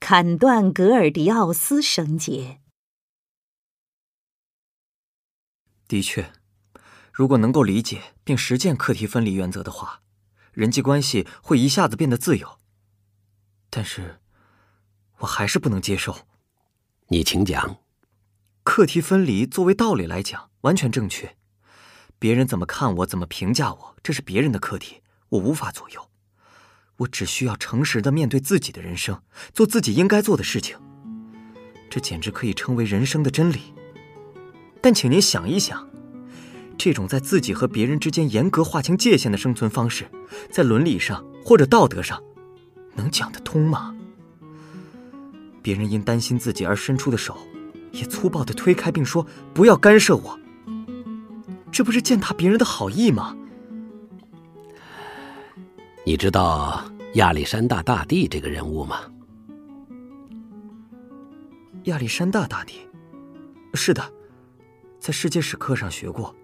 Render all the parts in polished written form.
砍断格尔迪奥斯绳结。 的确，如果能够理解并实践课题分离原则的话，人际关系会一下子变得自由。但是，我还是不能接受。 你请讲。 课题分离作为道理来讲，完全正确。别人怎么看我，怎么评价我，这是别人的课题，我无法左右。我只需要诚实地面对自己的人生，做自己应该做的事情。这简直可以称为人生的真理。但请您想一想，这种在自己和别人之间严格划清界限的生存方式，在伦理上或者道德上，能讲得通吗？别人因担心自己而伸出的手，也粗暴地推开并说不要干涉我，这不是践踏别人的好意吗？ 你知道亚历山大大帝这个人物吗？ 亚历山大大帝，是的，在世界史课上学过。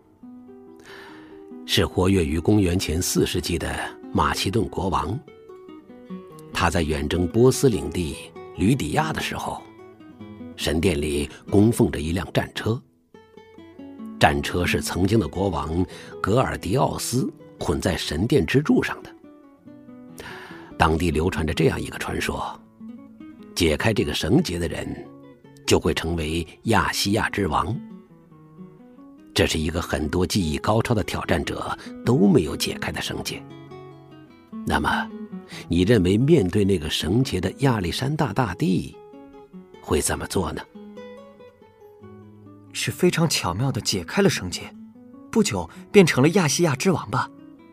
是活跃于公元前4世纪的马其顿国王。他在远征波斯领地吕底亚的时候，神殿里供奉着一辆战车。战车是曾经的国王格尔迪奥斯捆在神殿支柱上的。当地流传着这样一个传说，解开这个绳结的人就会成为亚细亚之王。这是一个很多技艺高超的挑战者都没有解开的绳结。那么，你认为面对那个绳结的亚历山大大帝会怎么做呢？ 是非常巧妙地解开了绳结，不久变成了亚细亚之王吧？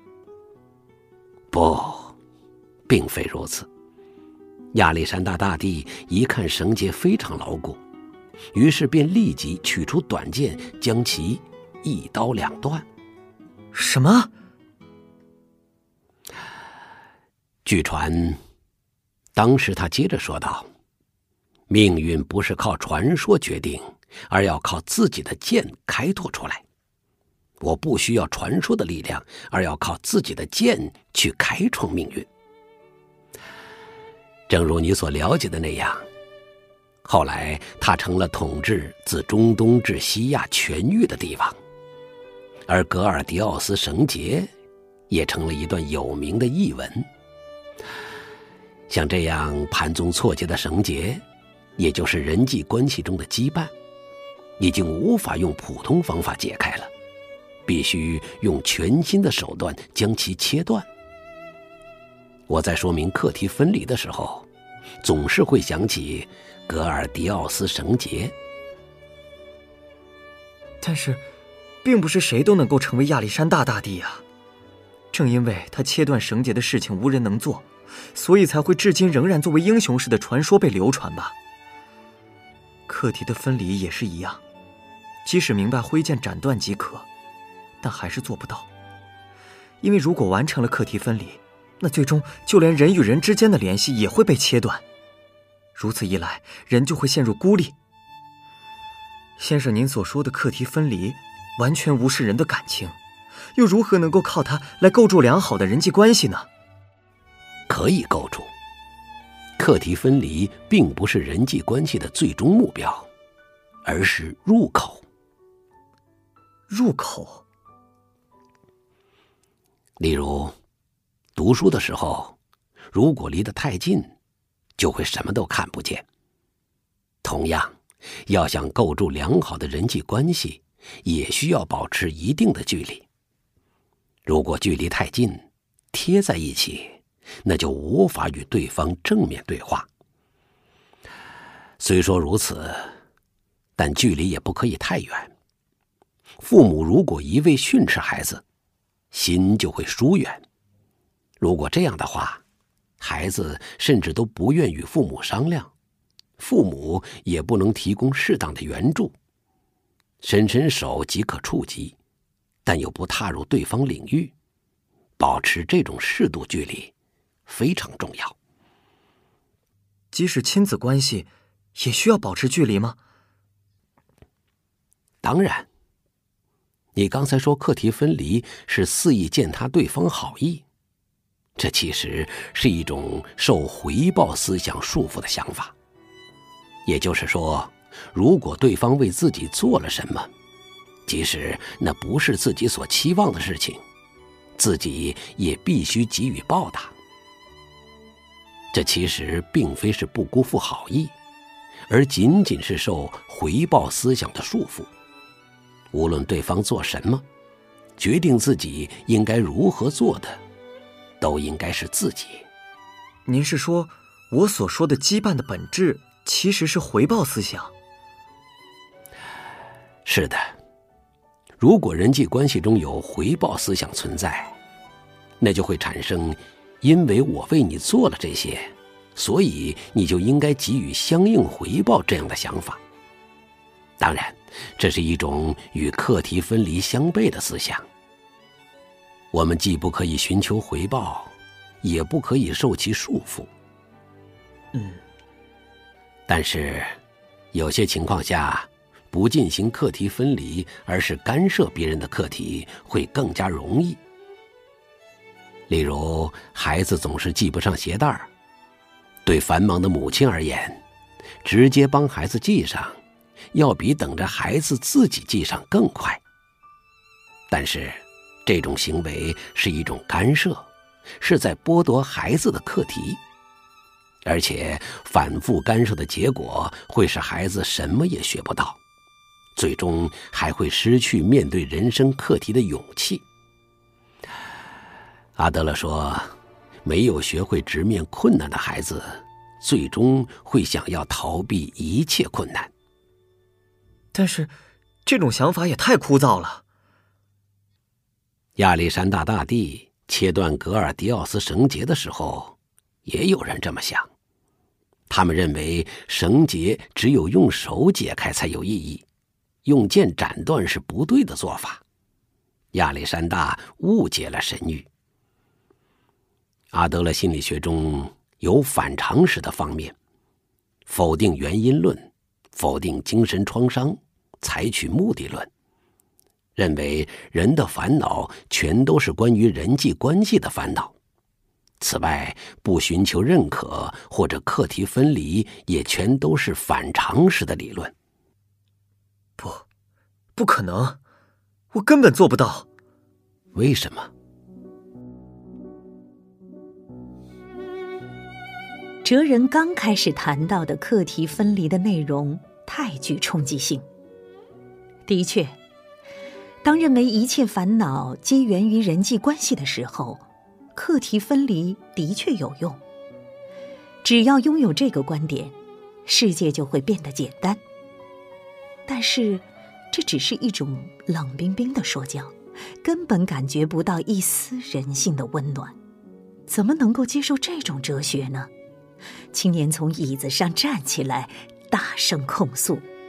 不，并非如此。亚历山大大帝一看绳结非常牢固，于是便立即取出短剑，将其一刀两断。 什么？ 据传，当时他接着说道：命运不是靠传说决定，而要靠自己的剑开拓出来。我不需要传说的力量，而要靠自己的剑去开创命运。正如你所了解的那样，后来他成了统治自中东至西亚全域的地方，而格尔迪奥斯绳结也成了一段有名的译文。像这样盘宗错节的绳结，也就是人际关系中的羁绊，已经无法用普通方法解开了，必须用全新的手段将其切断。我在说明课题分离的时候，总是会想起格尔迪奥斯绳结。 但是，并不是谁都能够成为亚历山大大帝啊。正因为他切断绳结的事情无人能做，所以才会至今仍然作为英雄式的传说被流传吧。课题的分离也是一样，即使明白挥剑斩断即可，但还是做不到。因为如果完成了课题分离，那最终就连人与人之间的联系也会被切断。如此一来，人就会陷入孤立。先生，您所说的课题分离完全无视人的感情，又如何能够靠它来构筑良好的人际关系呢？ 可以构筑。课题分离并不是人际关系的最终目标，而是入口。 入口。 例如，读书的时候，如果离得太近，就会什么都看不见。同样，要想构筑良好的人际关系，也需要保持一定的距离。如果距离太近，贴在一起，那就无法与对方正面对话。虽说如此，但距离也不可以太远。父母如果一味训斥孩子，心就会疏远。如果这样的话，孩子甚至都不愿与父母商量，父母也不能提供适当的援助。伸伸手即可触及，但又不踏入对方领域，保持这种适度距离非常重要。 即使亲子关系也需要保持距离吗？ 当然。你刚才说课题分离是肆意践踏对方好意， 这其实是一种受回报思想束缚的想法。也就是说，如果对方为自己做了什么，即使那不是自己所期望的事情，自己也必须给予报答。这其实并非是不辜负好意，而仅仅是受回报思想的束缚。无论对方做什么，决定自己应该如何做的，都应该是自己。 您是说，我所说的羁绊的本质其实是回报思想？ 是的，如果人际关系中有回报思想存在，那就会产生因为我为你做了这些，所以你就应该给予相应回报这样的想法。当然，这是一种与课题分离相悖的思想。我们既不可以寻求回报，也不可以受其束缚。但是有些情况下，不进行课题分离，而是干涉别人的课题，会更加容易。例如，孩子总是系不上鞋带，对繁忙的母亲而言，直接帮孩子系上，要比等着孩子自己系上更快。但是，这种行为是一种干涉，是在剥夺孩子的课题，而且反复干涉的结果会使孩子什么也学不到，最终还会失去面对人生课题的勇气。阿德勒说，没有学会直面困难的孩子，最终会想要逃避一切困难。 但是，这种想法也太枯燥了。 亚历山大大帝切断格尔迪奥斯绳结的时候，也有人这么想。他们认为绳结只有用手解开才有意义，用剑斩断是不对的做法。亚历山大误解了神谕。阿德勒心理学中有反常识的方面，否定原因论，否定精神创伤，采取目的论，认为人的烦恼全都是关于人际关系的烦恼。此外，不寻求认可或者课题分离也全都是反常识的理论。 不可能，我根本做不到。 为什么？ 哲人刚开始谈到的课题分离的内容太具冲击性。的确，当认为一切烦恼皆源于人际关系的时候，课题分离的确有用。只要拥有这个观点，世界就会变得简单。但是，这只是一种冷冰冰的说教，根本感觉不到一丝人性的温暖。怎么能够接受这种哲学呢？青年从椅子上站起来，大声控诉：